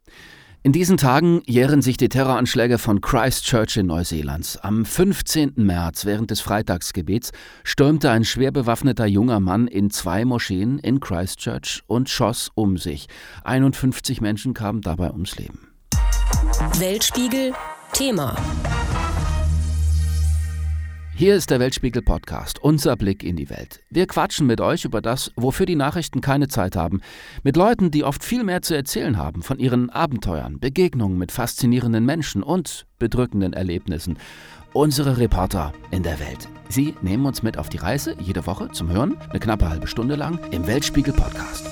In diesen Tagen jähren sich die Terroranschläge von Christchurch in Neuseeland. Am 15. März während des Freitagsgebets stürmte ein schwer bewaffneter junger Mann in 2 Moscheen in Christchurch und schoss um sich. 51 Menschen kamen dabei ums Leben. Weltspiegel Thema. Hier ist der Weltspiegel-Podcast, unser Blick in die Welt. Wir quatschen mit euch über das, wofür die Nachrichten keine Zeit haben. Mit Leuten, die oft viel mehr zu erzählen haben, von ihren Abenteuern, Begegnungen mit faszinierenden Menschen und bedrückenden Erlebnissen. Unsere Reporter in der Welt. Sie nehmen uns mit auf die Reise, jede Woche zum Hören, eine knappe halbe Stunde lang, im Weltspiegel-Podcast.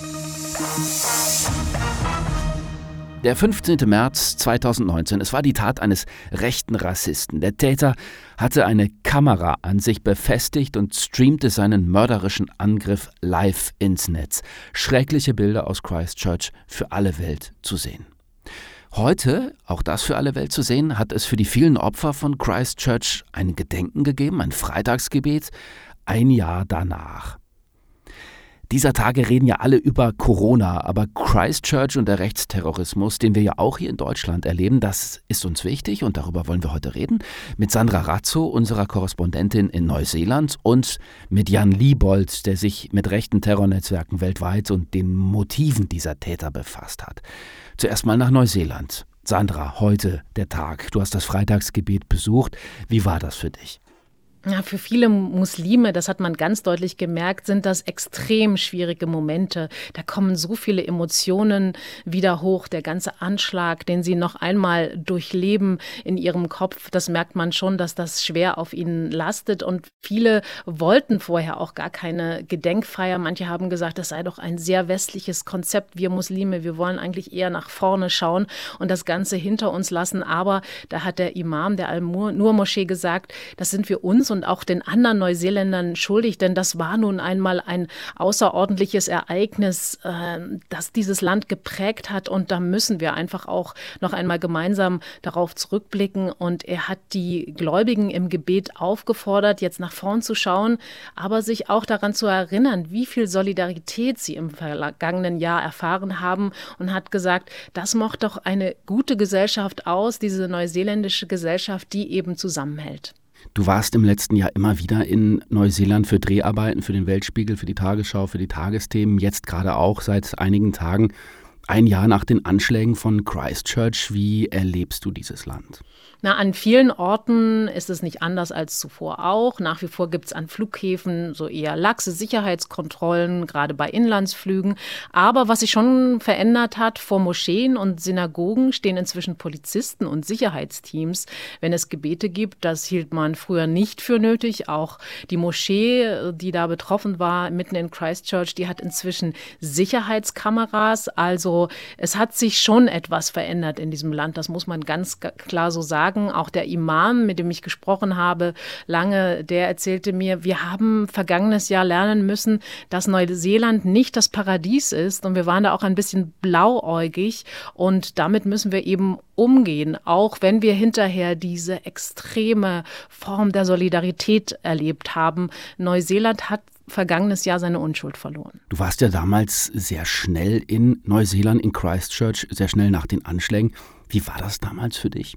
Der 15. März 2019, es war die Tat eines rechten Rassisten. Der Täter hatte eine Kamera an sich befestigt und streamte seinen mörderischen Angriff live ins Netz. Schreckliche Bilder aus Christchurch für alle Welt zu sehen. Heute, auch das für alle Welt zu sehen, hat es für die vielen Opfer von Christchurch ein Gedenken gegeben, ein Freitagsgebet, ein Jahr danach. Dieser Tage reden ja alle über Corona, aber Christchurch und der Rechtsterrorismus, den wir ja auch hier in Deutschland erleben, das ist uns wichtig und darüber wollen wir heute reden. Mit Sandra Razzo, unserer Korrespondentin in Neuseeland, und mit Jan Liebold, der sich mit rechten Terrornetzwerken weltweit und den Motiven dieser Täter befasst hat. Zuerst mal nach Neuseeland. Sandra, heute der Tag. Du hast das Freitagsgebet besucht. Wie war das für dich? Ja, für viele Muslime, das hat man ganz deutlich gemerkt, sind das extrem schwierige Momente. Da kommen so viele Emotionen wieder hoch. Der ganze Anschlag, den sie noch einmal durchleben in ihrem Kopf, das merkt man schon, dass das schwer auf ihnen lastet. Und viele wollten vorher auch gar keine Gedenkfeier. Manche haben gesagt, das sei doch ein sehr westliches Konzept. Wir Muslime, wir wollen eigentlich eher nach vorne schauen und das Ganze hinter uns lassen. Aber da hat der Imam der Al-Nur-Moschee gesagt, das sind wir uns und auch den anderen Neuseeländern schuldig, denn das war nun einmal ein außerordentliches Ereignis, das dieses Land geprägt hat, und da müssen wir einfach auch noch einmal gemeinsam darauf zurückblicken. Und er hat die Gläubigen im Gebet aufgefordert, jetzt nach vorn zu schauen, aber sich auch daran zu erinnern, wie viel Solidarität sie im vergangenen Jahr erfahren haben, und hat gesagt, das macht doch eine gute Gesellschaft aus, diese neuseeländische Gesellschaft, die eben zusammenhält. Du warst im letzten Jahr immer wieder in Neuseeland für Dreharbeiten, für den Weltspiegel, für die Tagesschau, für die Tagesthemen, jetzt gerade auch seit einigen Tagen, ein Jahr nach den Anschlägen von Christchurch. Wie erlebst du dieses Land? An vielen Orten ist es nicht anders als zuvor auch. Nach wie vor gibt es an Flughäfen so eher laxe Sicherheitskontrollen, gerade bei Inlandsflügen. Aber was sich schon verändert hat, vor Moscheen und Synagogen stehen inzwischen Polizisten und Sicherheitsteams, wenn es Gebete gibt. Das hielt man früher nicht für nötig. Auch die Moschee, die da betroffen war, mitten in Christchurch, die hat inzwischen Sicherheitskameras. Also es hat sich schon etwas verändert in diesem Land. Das muss man ganz klar so sagen. Auch der Imam, mit dem ich gesprochen habe, lange, der erzählte mir, wir haben vergangenes Jahr lernen müssen, dass Neuseeland nicht das Paradies ist, und wir waren da auch ein bisschen blauäugig, und damit müssen wir eben umgehen, auch wenn wir hinterher diese extreme Form der Solidarität erlebt haben. Neuseeland hat vergangenes Jahr seine Unschuld verloren. Du warst ja damals sehr schnell in Neuseeland, in Christchurch, sehr schnell nach den Anschlägen. Wie war das damals für dich?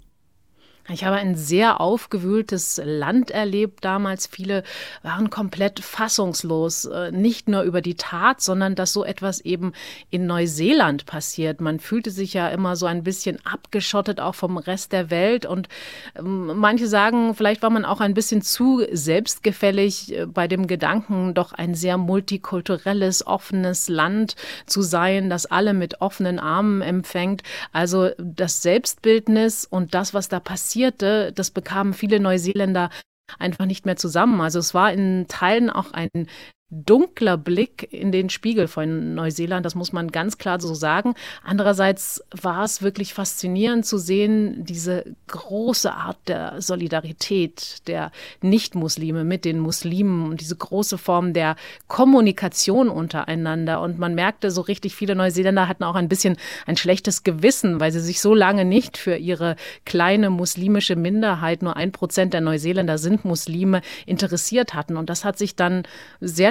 Ich habe ein sehr aufgewühltes Land erlebt damals. Viele waren komplett fassungslos, nicht nur über die Tat, sondern dass so etwas eben in Neuseeland passiert. Man fühlte sich ja immer so ein bisschen abgeschottet, auch vom Rest der Welt. Und manche sagen, vielleicht war man auch ein bisschen zu selbstgefällig bei dem Gedanken, doch ein sehr multikulturelles, offenes Land zu sein, das alle mit offenen Armen empfängt. Also das Selbstbildnis und das, was da passierte, das bekamen viele Neuseeländer einfach nicht mehr zusammen. Also es war in Teilen auch ein dunkler Blick in den Spiegel von Neuseeland, das muss man ganz klar so sagen. Andererseits war es wirklich faszinierend zu sehen, diese große Art der Solidarität der Nicht-Muslime mit den Muslimen und diese große Form der Kommunikation untereinander. Und man merkte so richtig, viele Neuseeländer hatten auch ein bisschen ein schlechtes Gewissen, weil sie sich so lange nicht für ihre kleine muslimische Minderheit, nur 1% der Neuseeländer sind Muslime, interessiert hatten. Und das hat sich dann sehr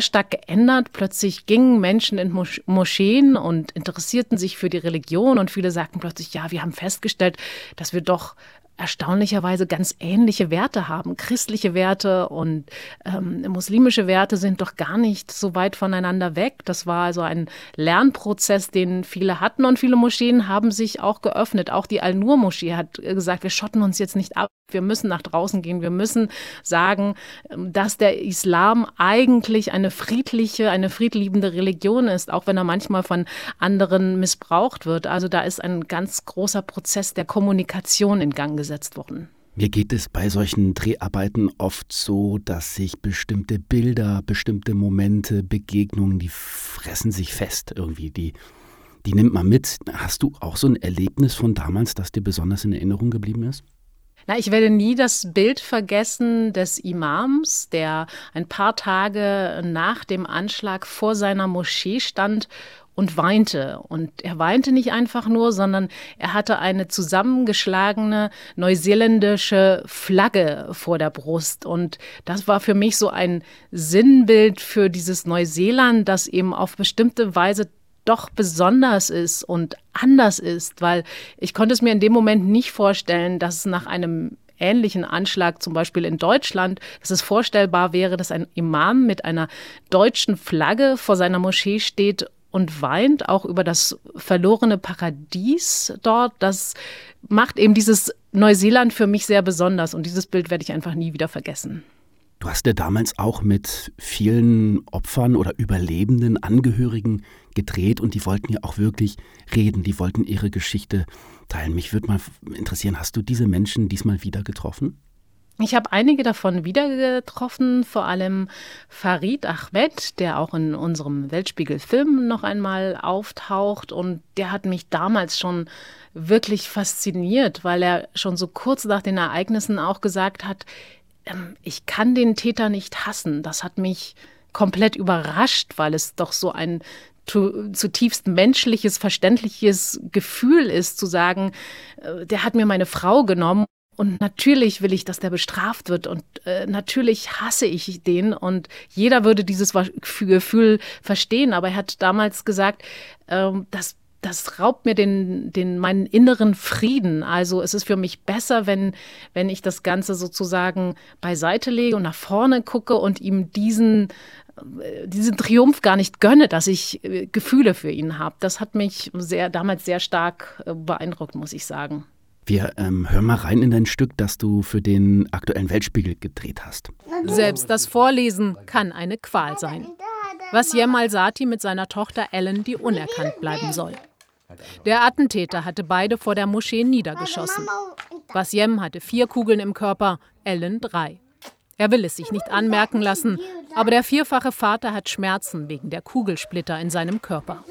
stark geändert. Plötzlich gingen Menschen in Moscheen und interessierten sich für die Religion und viele sagten plötzlich, ja, wir haben festgestellt, dass wir doch erstaunlicherweise ganz ähnliche Werte haben. Christliche Werte und muslimische Werte sind doch gar nicht so weit voneinander weg. Das war also ein Lernprozess, den viele hatten und viele Moscheen haben sich auch geöffnet. Auch die Al-Nur-Moschee hat gesagt, wir schotten uns jetzt nicht ab. Wir müssen nach draußen gehen. Wir müssen sagen, dass der Islam eigentlich eine friedliche, eine friedliebende Religion ist, auch wenn er manchmal von anderen missbraucht wird. Also da ist ein ganz großer Prozess der Kommunikation in Gang gesetzt worden. Mir geht es bei solchen Dreharbeiten oft so, dass sich bestimmte Bilder, bestimmte Momente, Begegnungen, die fressen sich fest irgendwie, die nimmt man mit. Hast du auch so ein Erlebnis von damals, das dir besonders in Erinnerung geblieben ist? Ich werde nie das Bild vergessen des Imams, der ein paar Tage nach dem Anschlag vor seiner Moschee stand und weinte. Und er weinte nicht einfach nur, sondern er hatte eine zusammengeschlagene neuseeländische Flagge vor der Brust. Und das war für mich so ein Sinnbild für dieses Neuseeland, das eben auf bestimmte Weise doch besonders ist und anders ist, weil ich konnte es mir in dem Moment nicht vorstellen, dass es nach einem ähnlichen Anschlag, zum Beispiel in Deutschland, dass es vorstellbar wäre, dass ein Imam mit einer deutschen Flagge vor seiner Moschee steht und weint, auch über das verlorene Paradies dort. Das macht eben dieses Neuseeland für mich sehr besonders und dieses Bild werde ich einfach nie wieder vergessen. Du hast ja damals auch mit vielen Opfern oder überlebenden Angehörigen gedreht und die wollten ja auch wirklich reden, die wollten ihre Geschichte teilen. Mich würde mal interessieren, hast du diese Menschen diesmal wieder getroffen? Ich habe einige davon wieder getroffen, vor allem Farid Ahmed, der auch in unserem Weltspiegel-Film noch einmal auftaucht. Und der hat mich damals schon wirklich fasziniert, weil er schon so kurz nach den Ereignissen auch gesagt hat, ich kann den Täter nicht hassen. Das hat mich komplett überrascht, weil es doch so ein zutiefst menschliches, verständliches Gefühl ist, zu sagen, der hat mir meine Frau genommen. Und natürlich will ich, dass der bestraft wird und natürlich hasse ich den und jeder würde dieses Gefühl verstehen. Aber er hat damals gesagt, das raubt mir meinen inneren Frieden. Also es ist für mich besser, wenn ich das Ganze sozusagen beiseite lege und nach vorne gucke und ihm diesen Triumph gar nicht gönne, dass ich Gefühle für ihn habe. Das hat mich damals sehr stark beeindruckt, muss ich sagen. Wir hören mal rein in dein Stück, das du für den aktuellen Weltspiegel gedreht hast. Selbst das Vorlesen kann eine Qual sein. Wasiem Al-Sati mit seiner Tochter Ellen, die unerkannt bleiben soll. Der Attentäter hatte beide vor der Moschee niedergeschossen. Wasiem hatte 4 Kugeln im Körper, Ellen 3. Er will es sich nicht anmerken lassen, aber der 4-fache Vater hat Schmerzen wegen der Kugelsplitter in seinem Körper.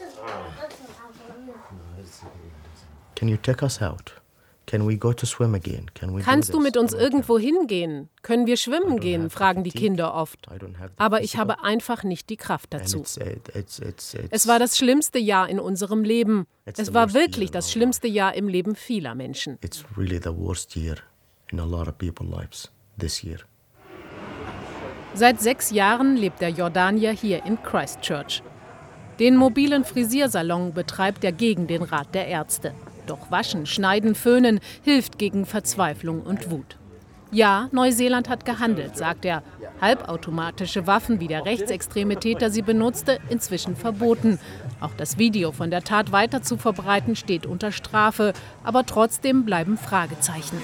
Can you take us out? Can we go to swim again? Kannst du mit uns irgendwo hingehen? Können wir schwimmen gehen? Fragen die Kinder oft. Aber ich habe einfach nicht die Kraft dazu. Es war das schlimmste Jahr in unserem Leben. Es war wirklich das schlimmste Jahr im Leben vieler Menschen. It's really the worst year in a lot of people's lives this year. Seit 6 Jahren lebt der Jordanier hier in Christchurch. Den mobilen Frisiersalon betreibt er gegen den Rat der Ärzte. Doch Waschen, Schneiden, Föhnen hilft gegen Verzweiflung und Wut. Ja, Neuseeland hat gehandelt, sagt er. Halbautomatische Waffen, wie der rechtsextreme Täter sie benutzte, inzwischen verboten. Auch das Video von der Tat weiter zu verbreiten, steht unter Strafe. Aber trotzdem bleiben Fragezeichen.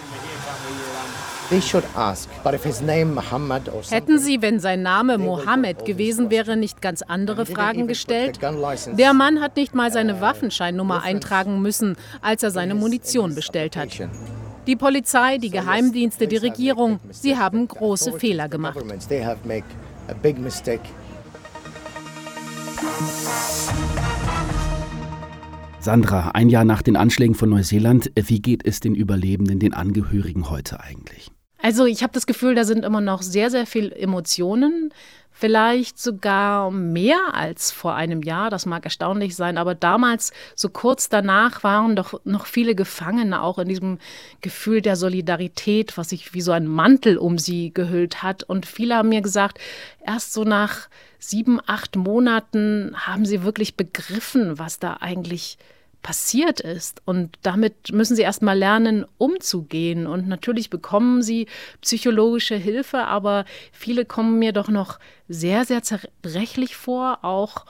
Hätten sie, wenn sein Name Mohammed gewesen wäre, nicht ganz andere Fragen gestellt? Der Mann hat nicht mal seine Waffenscheinnummer eintragen müssen, als er seine Munition bestellt hat. Die Polizei, die Geheimdienste, die Regierung, sie haben große Fehler gemacht. Sandra, ein Jahr nach den Anschlägen von Neuseeland, wie geht es den Überlebenden, den Angehörigen heute eigentlich? Also ich habe das Gefühl, da sind immer noch sehr, sehr viel Emotionen. Vielleicht sogar mehr als vor einem Jahr, das mag erstaunlich sein, aber damals, so kurz danach, waren doch noch viele Gefangene auch in diesem Gefühl der Solidarität, was sich wie so ein Mantel um sie gehüllt hat. Und viele haben mir gesagt, erst so nach 7, 8 Monaten haben sie wirklich begriffen, was da eigentlich passiert ist. Und damit müssen sie erst mal lernen, umzugehen. Und natürlich bekommen sie psychologische Hilfe, aber viele kommen mir doch noch sehr, sehr zerbrechlich vor. Auch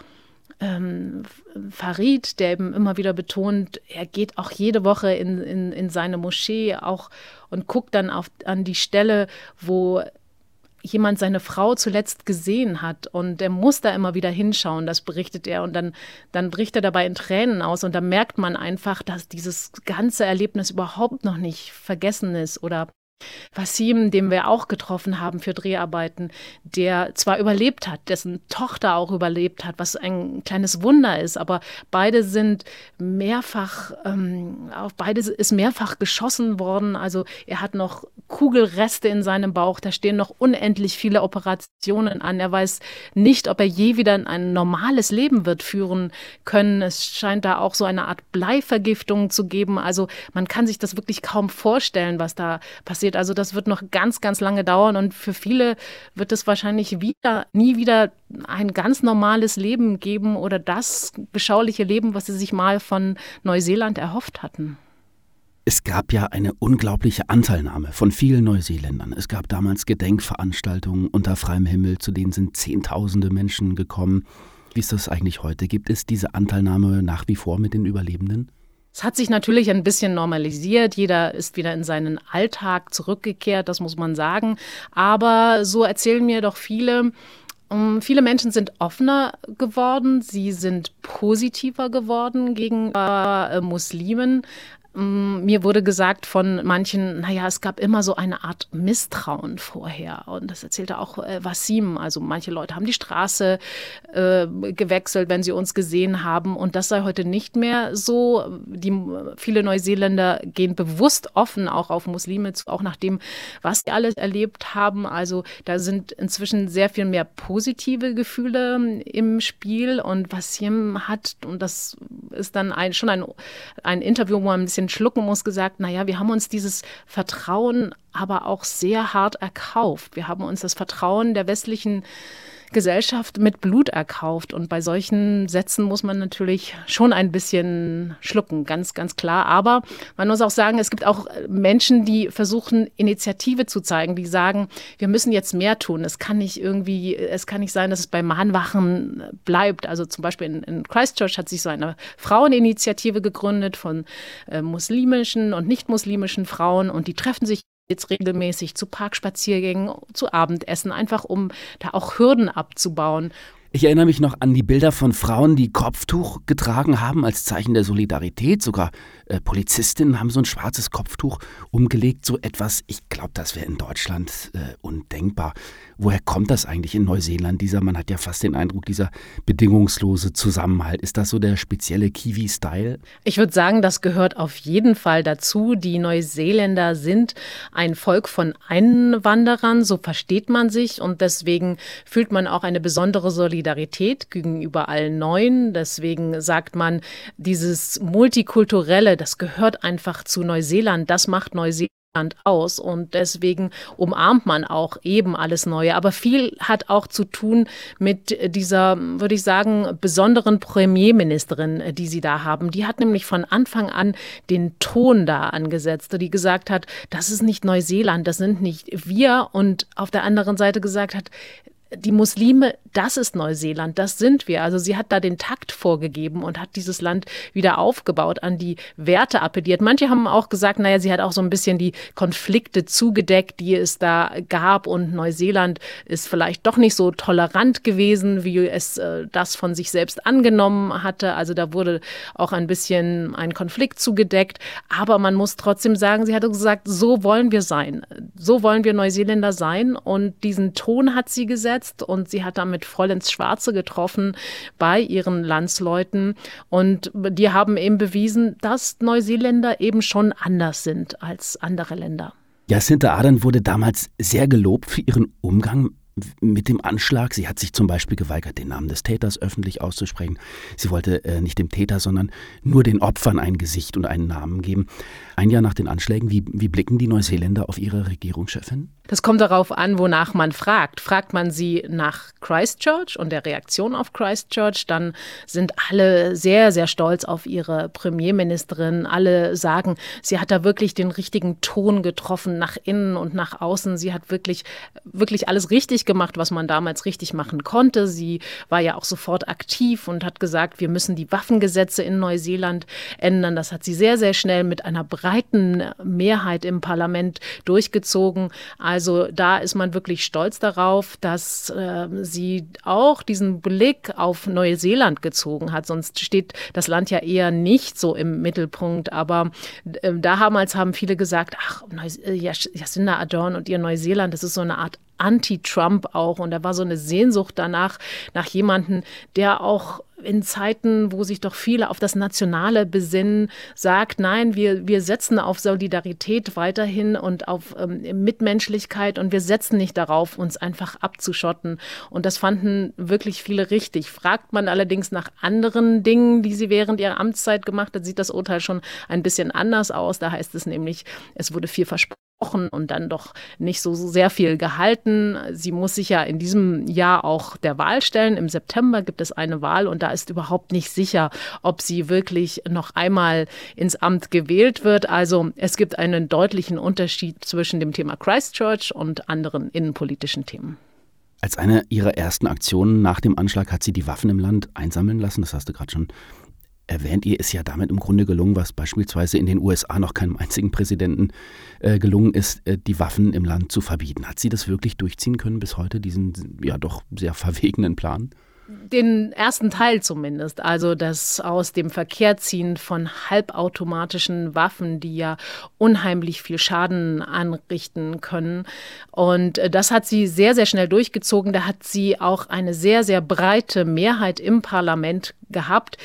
Farid, der eben immer wieder betont, er geht auch jede Woche in seine Moschee auch und guckt dann an die Stelle, wo jemand seine Frau zuletzt gesehen hat, und er muss da immer wieder hinschauen, das berichtet er, und dann bricht er dabei in Tränen aus, und da merkt man einfach, dass dieses ganze Erlebnis überhaupt noch nicht vergessen ist. Oder Wassim, den wir auch getroffen haben für Dreharbeiten, der zwar überlebt hat, dessen Tochter auch überlebt hat, was ein kleines Wunder ist, aber beide ist mehrfach geschossen worden. Also er hat noch Kugelreste in seinem Bauch, da stehen noch unendlich viele Operationen an. Er weiß nicht, ob er je wieder ein normales Leben wird führen können. Es scheint da auch so eine Art Bleivergiftung zu geben. Also man kann sich das wirklich kaum vorstellen, was da passiert. Also das wird noch ganz, ganz lange dauern, und für viele wird es wahrscheinlich nie wieder ein ganz normales Leben geben oder das beschauliche Leben, was sie sich mal von Neuseeland erhofft hatten. Es gab ja eine unglaubliche Anteilnahme von vielen Neuseeländern. Es gab damals Gedenkveranstaltungen unter freiem Himmel, zu denen sind Zehntausende Menschen gekommen. Wie ist das eigentlich heute? Gibt es diese Anteilnahme nach wie vor mit den Überlebenden? Es hat sich natürlich ein bisschen normalisiert. Jeder ist wieder in seinen Alltag zurückgekehrt, das muss man sagen. Aber so erzählen mir doch viele Menschen sind offener geworden, sie sind positiver geworden gegenüber Muslimen. Mir wurde gesagt von manchen, naja, es gab immer so eine Art Misstrauen vorher. Und das erzählte auch Wassim. Also manche Leute haben die Straße gewechselt, wenn sie uns gesehen haben. Und das sei heute nicht mehr so. Viele Neuseeländer gehen bewusst offen auch auf Muslime zu, auch nach dem, was sie alles erlebt haben. Also da sind inzwischen sehr viel mehr positive Gefühle im Spiel. Und Wassim hat, und das ist dann schon ein Interview, wo man ein bisschen schlucken muss, gesagt, naja, wir haben uns dieses Vertrauen aber auch sehr hart erkauft. Wir haben uns das Vertrauen der westlichen Gesellschaft mit Blut erkauft. Und bei solchen Sätzen muss man natürlich schon ein bisschen schlucken, ganz, ganz klar. Aber man muss auch sagen, es gibt auch Menschen, die versuchen, Initiative zu zeigen, die sagen, wir müssen jetzt mehr tun. Es kann nicht sein, dass es bei Mahnwachen bleibt. Also zum Beispiel in Christchurch hat sich so eine Fraueninitiative gegründet von muslimischen und nicht-muslimischen Frauen, und die treffen sich jetzt regelmäßig zu Parkspaziergängen, zu Abendessen, einfach um da auch Hürden abzubauen. Ich erinnere mich noch an die Bilder von Frauen, die Kopftuch getragen haben als Zeichen der Solidarität. Sogar Polizistinnen haben so ein schwarzes Kopftuch umgelegt. So etwas, ich glaube, das wäre in Deutschland undenkbar. Woher kommt das eigentlich in Neuseeland? Man hat ja fast den Eindruck, dieser bedingungslose Zusammenhalt. Ist das so der spezielle Kiwi-Style? Ich würde sagen, das gehört auf jeden Fall dazu. Die Neuseeländer sind ein Volk von Einwanderern, so versteht man sich. Und deswegen fühlt man auch eine besondere Solidarität gegenüber allen Neuen. Deswegen sagt man, dieses Multikulturelle, das gehört einfach zu Neuseeland. Das macht Neuseeland aus, und deswegen umarmt man auch eben alles Neue. Aber viel hat auch zu tun mit dieser, würde ich sagen, besonderen Premierministerin, die sie da haben. Die hat nämlich von Anfang an den Ton da angesetzt, die gesagt hat, das ist nicht Neuseeland, das sind nicht wir, und auf der anderen Seite gesagt hat, die Muslime, das ist Neuseeland, das sind wir. Also sie hat da den Takt vorgegeben und hat dieses Land wieder aufgebaut, an die Werte appelliert. Manche haben auch gesagt, naja, sie hat auch so ein bisschen die Konflikte zugedeckt, die es da gab, und Neuseeland ist vielleicht doch nicht so tolerant gewesen, wie es das von sich selbst angenommen hatte. Also da wurde auch ein bisschen ein Konflikt zugedeckt. Aber man muss trotzdem sagen, sie hatte gesagt, so wollen wir sein. So wollen wir Neuseeländer sein, und diesen Ton hat sie gesetzt. Und sie hat damit voll ins Schwarze getroffen bei ihren Landsleuten. Und die haben eben bewiesen, dass Neuseeländer eben schon anders sind als andere Länder. Jacinda Ardern wurde damals sehr gelobt für ihren Umgang mit dem Anschlag. Sie hat sich zum Beispiel geweigert, den Namen des Täters öffentlich auszusprechen. Sie wollte nicht dem Täter, sondern nur den Opfern ein Gesicht und einen Namen geben. Ein Jahr nach den Anschlägen, wie blicken die Neuseeländer auf ihre Regierungschefin? Das kommt darauf an, wonach man fragt. Fragt man sie nach Christchurch und der Reaktion auf Christchurch, dann sind alle sehr, sehr stolz auf ihre Premierministerin. Alle sagen, sie hat da wirklich den richtigen Ton getroffen, nach innen und nach außen. Sie hat wirklich, wirklich alles richtig gemacht, was man damals richtig machen konnte. Sie war ja auch sofort aktiv und hat gesagt, wir müssen die Waffengesetze in Neuseeland ändern. Das hat sie sehr, sehr schnell mit einer breiten Mehrheit im Parlament durchgezogen. Also da ist man wirklich stolz darauf, dass sie auch diesen Blick auf Neuseeland gezogen hat. Sonst steht das Land ja eher nicht so im Mittelpunkt. Aber damals haben viele gesagt, ach, Jacinda Ardern und ihr Neuseeland, das ist so eine Art Anti-Trump auch. Und da war so eine Sehnsucht danach, nach jemandem, der auch in Zeiten, wo sich doch viele auf das Nationale besinnen, sagt, nein, wir setzen auf Solidarität weiterhin und auf Mitmenschlichkeit und wir setzen nicht darauf, uns einfach abzuschotten. Und das fanden wirklich viele richtig. Fragt man allerdings nach anderen Dingen, die sie während ihrer Amtszeit gemacht hat, sieht das Urteil schon ein bisschen anders aus. Da heißt es nämlich, es wurde viel versprochen und dann doch nicht so sehr viel gehalten. Sie muss sich ja in diesem Jahr auch der Wahl stellen. Im September gibt es eine Wahl und da ist überhaupt nicht sicher, ob sie wirklich noch einmal ins Amt gewählt wird. Also es gibt einen deutlichen Unterschied zwischen dem Thema Christchurch und anderen innenpolitischen Themen. Als eine ihrer ersten Aktionen nach dem Anschlag hat sie die Waffen im Land einsammeln lassen. Das hast du gerade schon erwähnt. Ihr ist ja damit im Grunde gelungen, was beispielsweise in den USA noch keinem einzigen Präsidenten gelungen ist, die Waffen im Land zu verbieten. Hat sie das wirklich durchziehen können bis heute, diesen ja doch sehr verwegenen Plan? Den ersten Teil zumindest, also das aus dem Verkehr ziehen von halbautomatischen Waffen, die ja unheimlich viel Schaden anrichten können. Und das hat sie sehr, sehr schnell durchgezogen. Da hat sie auch eine sehr, sehr breite Mehrheit im Parlament gehabt.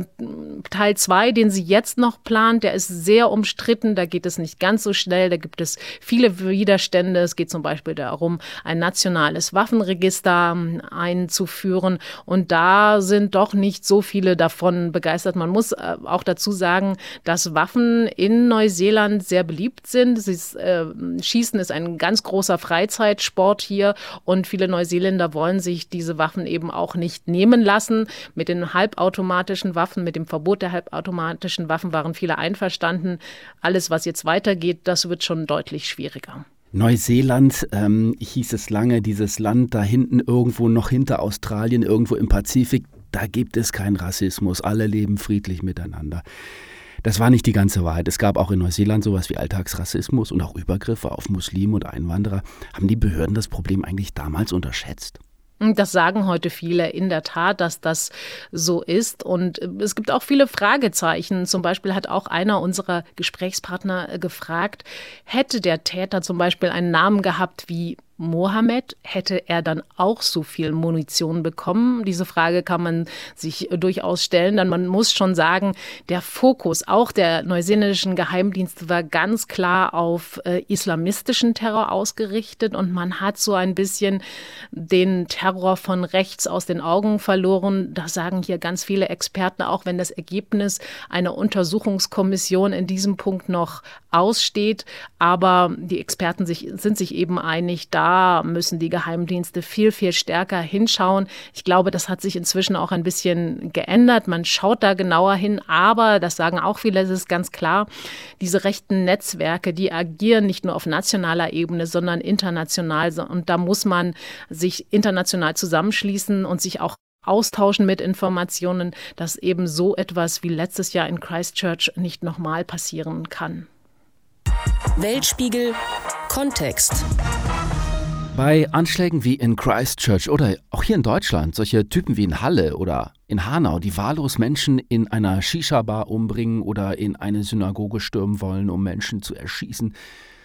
Teil 2, den sie jetzt noch plant, der ist sehr umstritten. Da geht es nicht ganz so schnell. Da gibt es viele Widerstände. Es geht zum Beispiel darum, ein nationales Waffenregister einzuführen. Und da sind doch nicht so viele davon begeistert. Man muss auch dazu sagen, dass Waffen in Neuseeland sehr beliebt sind. Schießen ist ein ganz großer Freizeitsport hier und viele Neuseeländer wollen sich diese Waffen eben auch nicht nehmen lassen. Mit den halbautomatischen Waffen, mit dem Verbot der halbautomatischen Waffen waren viele einverstanden. Alles, was jetzt weitergeht, das wird schon deutlich schwieriger. Neuseeland, hieß es lange, dieses Land da hinten irgendwo noch hinter Australien, irgendwo im Pazifik, da gibt es keinen Rassismus, alle leben friedlich miteinander. Das war nicht die ganze Wahrheit. Es gab auch in Neuseeland sowas wie Alltagsrassismus und auch Übergriffe auf Muslime und Einwanderer. Haben die Behörden das Problem eigentlich damals unterschätzt? Das sagen heute viele in der Tat, dass das so ist. Und es gibt auch viele Fragezeichen. Zum Beispiel hat auch einer unserer Gesprächspartner gefragt, hätte der Täter zum Beispiel einen Namen gehabt wie Mohammed, hätte er dann auch so viel Munition bekommen? Diese Frage kann man sich durchaus stellen. Denn man muss schon sagen, der Fokus auch der neuseeländischen Geheimdienste war ganz klar auf islamistischen Terror ausgerichtet. Und man hat so ein bisschen den Terror von rechts aus den Augen verloren. Das sagen hier ganz viele Experten, auch wenn das Ergebnis einer Untersuchungskommission in diesem Punkt noch aussteht. Aber die Experten sind sich eben einig, da müssen die Geheimdienste viel, viel stärker hinschauen. Ich glaube, das hat sich inzwischen auch ein bisschen geändert. Man schaut da genauer hin, aber, das sagen auch viele, es ist ganz klar, diese rechten Netzwerke, die agieren nicht nur auf nationaler Ebene, sondern international. Und da muss man sich international zusammenschließen und sich auch austauschen mit Informationen, dass eben so etwas wie letztes Jahr in Christchurch nicht nochmal passieren kann. Weltspiegel Kontext. Bei Anschlägen wie in Christchurch oder auch hier in Deutschland, solche Typen wie in Halle oder in Hanau, die wahllos Menschen in einer Shisha-Bar umbringen oder in eine Synagoge stürmen wollen, um Menschen zu erschießen,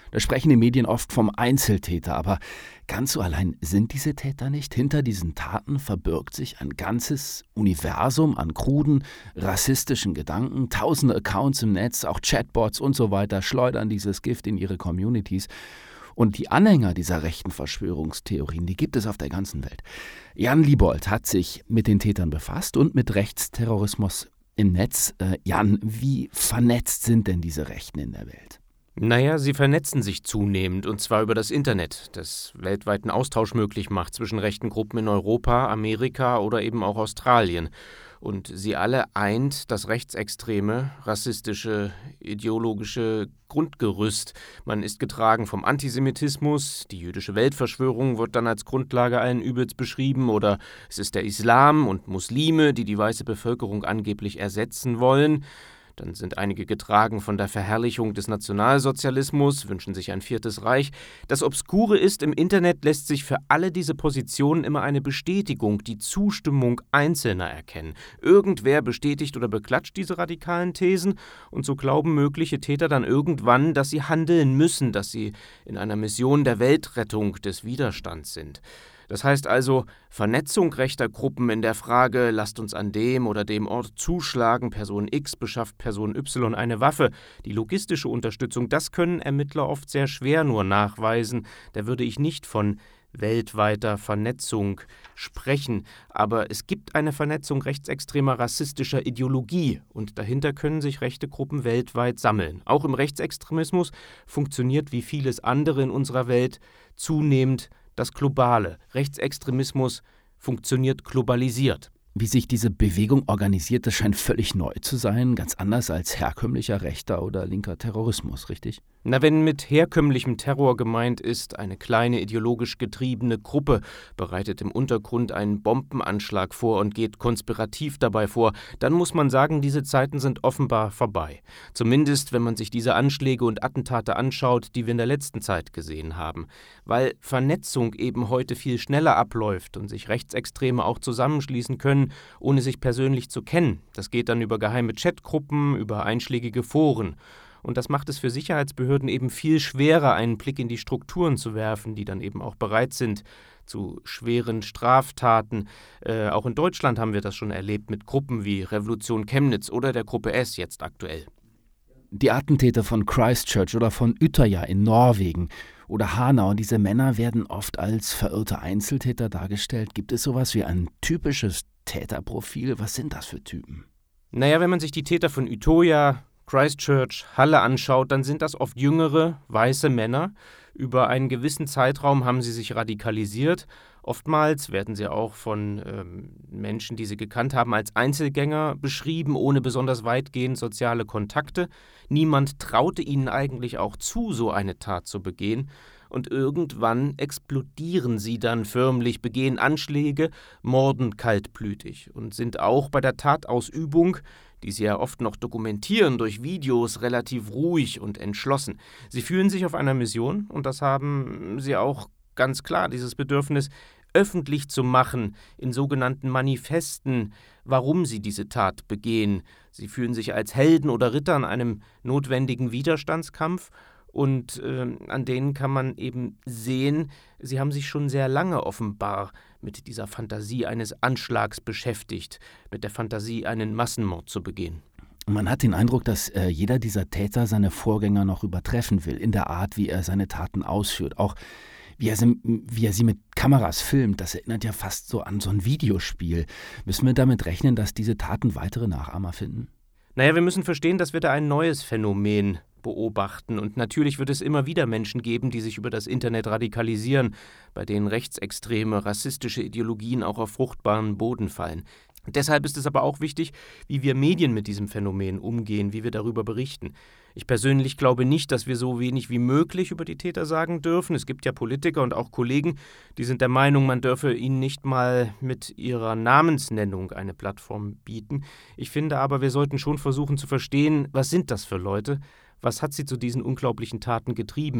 Da sprechen die Medien oft vom Einzeltäter, aber ganz so allein sind diese Täter nicht. Hinter diesen Taten verbirgt sich ein ganzes Universum an kruden, rassistischen Gedanken. Tausende Accounts im Netz, auch Chatbots und so weiter schleudern dieses Gift in ihre Communities. Und die Anhänger dieser rechten Verschwörungstheorien, die gibt es auf der ganzen Welt. Jan Liebold hat sich mit den Tätern befasst und mit Rechtsterrorismus im Netz. Jan, wie vernetzt sind denn diese Rechten in der Welt? Naja, sie vernetzen sich zunehmend, und zwar über das Internet, das weltweiten Austausch möglich macht zwischen rechten Gruppen in Europa, Amerika oder eben auch Australien. Und sie alle eint das rechtsextreme, rassistische, ideologische Grundgerüst. Man ist getragen vom Antisemitismus, die jüdische Weltverschwörung wird dann als Grundlage allen Übels beschrieben, oder es ist der Islam und Muslime, die die weiße Bevölkerung angeblich ersetzen wollen. Dann sind einige getragen von der Verherrlichung des Nationalsozialismus, wünschen sich ein viertes Reich. Das Obskure ist, im Internet lässt sich für alle diese Positionen immer eine Bestätigung, die Zustimmung Einzelner erkennen. Irgendwer bestätigt oder beklatscht diese radikalen Thesen, und so glauben mögliche Täter dann irgendwann, dass sie handeln müssen, dass sie in einer Mission der Weltrettung des Widerstands sind. Das heißt also, Vernetzung rechter Gruppen in der Frage, lasst uns an dem oder dem Ort zuschlagen, Person X beschafft Person Y eine Waffe. Die logistische Unterstützung, das können Ermittler oft sehr schwer nur nachweisen. Da würde ich nicht von weltweiter Vernetzung sprechen. Aber es gibt eine Vernetzung rechtsextremer rassistischer Ideologie, und dahinter können sich rechte Gruppen weltweit sammeln. Auch im Rechtsextremismus funktioniert wie vieles andere in unserer Welt zunehmend das Globale. Rechtsextremismus funktioniert globalisiert. Wie sich diese Bewegung organisiert, das scheint völlig neu zu sein, ganz anders als herkömmlicher rechter oder linker Terrorismus, richtig? Na, wenn mit herkömmlichem Terror gemeint ist, eine kleine ideologisch getriebene Gruppe bereitet im Untergrund einen Bombenanschlag vor und geht konspirativ dabei vor, dann muss man sagen, diese Zeiten sind offenbar vorbei. Zumindest, wenn man sich diese Anschläge und Attentate anschaut, die wir in der letzten Zeit gesehen haben. Weil Vernetzung eben heute viel schneller abläuft und sich Rechtsextreme auch zusammenschließen können, ohne sich persönlich zu kennen. Das geht dann über geheime Chatgruppen, über einschlägige Foren. Und das macht es für Sicherheitsbehörden eben viel schwerer, einen Blick in die Strukturen zu werfen, die dann eben auch bereit sind zu schweren Straftaten. Auch in Deutschland haben wir das schon erlebt mit Gruppen wie Revolution Chemnitz oder der Gruppe S jetzt aktuell. Die Attentäter von Christchurch oder von Utøya in Norwegen oder Hanau, diese Männer werden oft als verirrte Einzeltäter dargestellt. Gibt es sowas wie ein typisches Täterprofil? Was sind das für Typen? Naja, wenn man sich die Täter von Utøya, Christchurch, Halle anschaut, dann sind das oft jüngere, weiße Männer. Über einen gewissen Zeitraum haben sie sich radikalisiert. Oftmals werden sie auch von Menschen, die sie gekannt haben, als Einzelgänger beschrieben, ohne besonders weitgehend soziale Kontakte. Niemand traute ihnen eigentlich auch zu, so eine Tat zu begehen. Und irgendwann explodieren sie dann förmlich, begehen Anschläge, morden kaltblütig und sind auch bei der Tatausübung, die sie ja oft noch dokumentieren durch Videos, relativ ruhig und entschlossen. Sie fühlen sich auf einer Mission, und das haben sie auch ganz klar, dieses Bedürfnis, öffentlich zu machen, in sogenannten Manifesten, warum sie diese Tat begehen. Sie fühlen sich als Helden oder Ritter in einem notwendigen Widerstandskampf, und an denen kann man eben sehen, sie haben sich schon sehr lange offenbar mit dieser Fantasie eines Anschlags beschäftigt, mit der Fantasie, einen Massenmord zu begehen. Man hat den Eindruck, dass jeder dieser Täter seine Vorgänger noch übertreffen will, in der Art, wie er seine Taten ausführt. Auch wie er sie mit Kameras filmt, das erinnert ja fast so an so ein Videospiel. Müssen wir damit rechnen, dass diese Taten weitere Nachahmer finden? Naja, wir müssen verstehen, dass wir da ein neues Phänomen beobachten. Und natürlich wird es immer wieder Menschen geben, die sich über das Internet radikalisieren, bei denen rechtsextreme, rassistische Ideologien auch auf fruchtbaren Boden fallen. Deshalb ist es aber auch wichtig, wie wir Medien mit diesem Phänomen umgehen, wie wir darüber berichten. Ich persönlich glaube nicht, dass wir so wenig wie möglich über die Täter sagen dürfen. Es gibt ja Politiker und auch Kollegen, die sind der Meinung, man dürfe ihnen nicht mal mit ihrer Namensnennung eine Plattform bieten. Ich finde aber, wir sollten schon versuchen zu verstehen, was sind das für Leute? Was hat sie zu diesen unglaublichen Taten getrieben?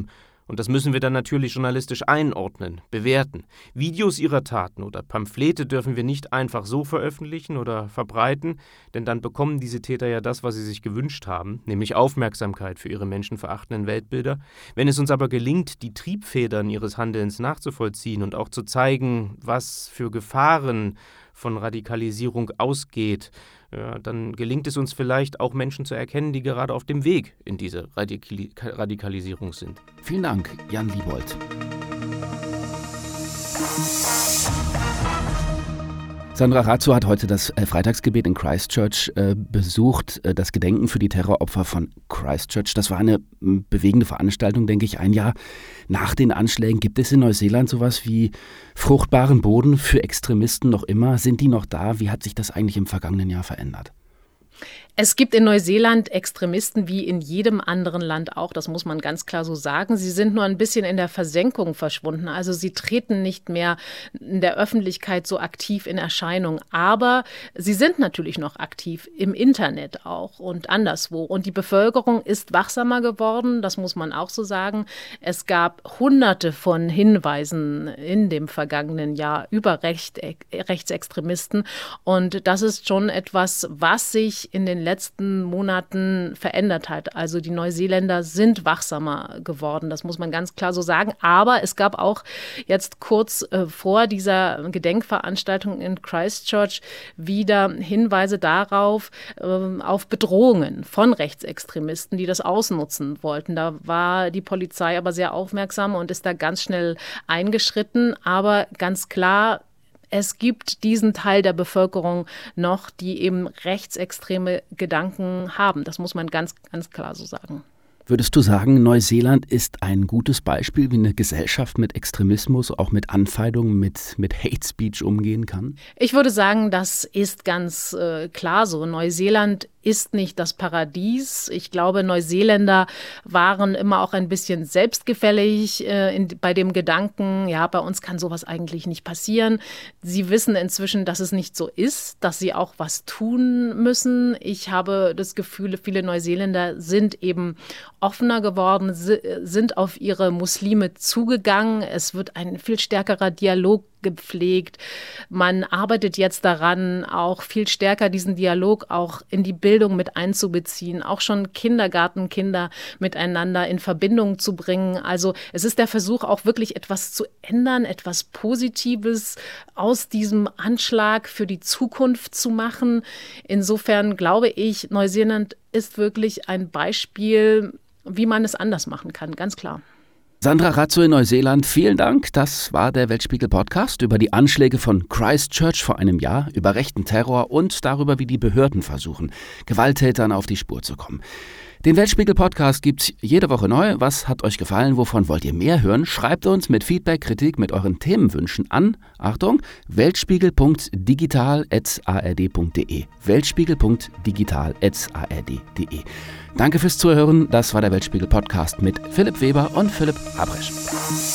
Und das müssen wir dann natürlich journalistisch einordnen, bewerten. Videos ihrer Taten oder Pamphlete dürfen wir nicht einfach so veröffentlichen oder verbreiten, denn dann bekommen diese Täter ja das, was sie sich gewünscht haben, nämlich Aufmerksamkeit für ihre menschenverachtenden Weltbilder. Wenn es uns aber gelingt, die Triebfedern ihres Handelns nachzuvollziehen und auch zu zeigen, was für Gefahren von Radikalisierung ausgeht, dann gelingt es uns vielleicht auch Menschen zu erkennen, die gerade auf dem Weg in diese Radikalisierung sind. Vielen Dank, Jan Liebold. Sandra Razzo hat heute das Freitagsgebet in Christchurch besucht, das Gedenken für die Terroropfer von Christchurch. Das war eine bewegende Veranstaltung, denke ich. Ein Jahr nach den Anschlägen. Gibt es in Neuseeland sowas wie fruchtbaren Boden für Extremisten noch immer? Sind die noch da? Wie hat sich das eigentlich im vergangenen Jahr verändert? Es gibt in Neuseeland Extremisten wie in jedem anderen Land auch, das muss man ganz klar so sagen. Sie sind nur ein bisschen in der Versenkung verschwunden, also sie treten nicht mehr in der Öffentlichkeit so aktiv in Erscheinung. Aber sie sind natürlich noch aktiv im Internet auch und anderswo. Und die Bevölkerung ist wachsamer geworden, das muss man auch so sagen. Es gab Hunderte von Hinweisen in dem vergangenen Jahr über Rechtsextremisten. Und das ist schon etwas, was sich in den letzten Monaten verändert hat. Also die Neuseeländer sind wachsamer geworden, das muss man ganz klar so sagen. Aber es gab auch jetzt kurz vor dieser Gedenkveranstaltung in Christchurch wieder Hinweise darauf, auf Bedrohungen von Rechtsextremisten, die das ausnutzen wollten. Da war die Polizei aber sehr aufmerksam und ist da ganz schnell eingeschritten. Aber ganz klar, es gibt diesen Teil der Bevölkerung noch, die eben rechtsextreme Gedanken haben. Das muss man ganz, ganz klar so sagen. Würdest du sagen, Neuseeland ist ein gutes Beispiel, wie eine Gesellschaft mit Extremismus, auch mit Anfeindungen, mit Hate Speech umgehen kann? Ich würde sagen, das ist ganz klar so. Neuseeland ist nicht das Paradies. Ich glaube, Neuseeländer waren immer auch ein bisschen selbstgefällig bei dem Gedanken, ja, bei uns kann sowas eigentlich nicht passieren. Sie wissen inzwischen, dass es nicht so ist, dass sie auch was tun müssen. Ich habe das Gefühl, viele Neuseeländer sind eben offener geworden, sind auf ihre Muslime zugegangen. Es wird ein viel stärkerer Dialog gepflegt. Man arbeitet jetzt daran, auch viel stärker diesen Dialog auch in die Bildung mit einzubeziehen, auch schon Kindergartenkinder miteinander in Verbindung zu bringen. Also es ist der Versuch, auch wirklich etwas zu ändern, etwas Positives aus diesem Anschlag für die Zukunft zu machen. Insofern glaube ich, Neuseeland ist wirklich ein Beispiel, wie man es anders machen kann, ganz klar. Sandra Razzo in Neuseeland, vielen Dank. Das war der Weltspiegel-Podcast über die Anschläge von Christchurch vor einem Jahr, über rechten Terror und darüber, wie die Behörden versuchen, Gewalttätern auf die Spur zu kommen. Den Weltspiegel-Podcast gibt's jede Woche neu. Was hat euch gefallen? Wovon wollt ihr mehr hören? Schreibt uns mit Feedback, Kritik, mit euren Themenwünschen an. Achtung, weltspiegel.digital@ard.de. weltspiegel.digital@ard.de. Danke fürs Zuhören. Das war der Weltspiegel-Podcast mit Philipp Weber und Philipp Habresch.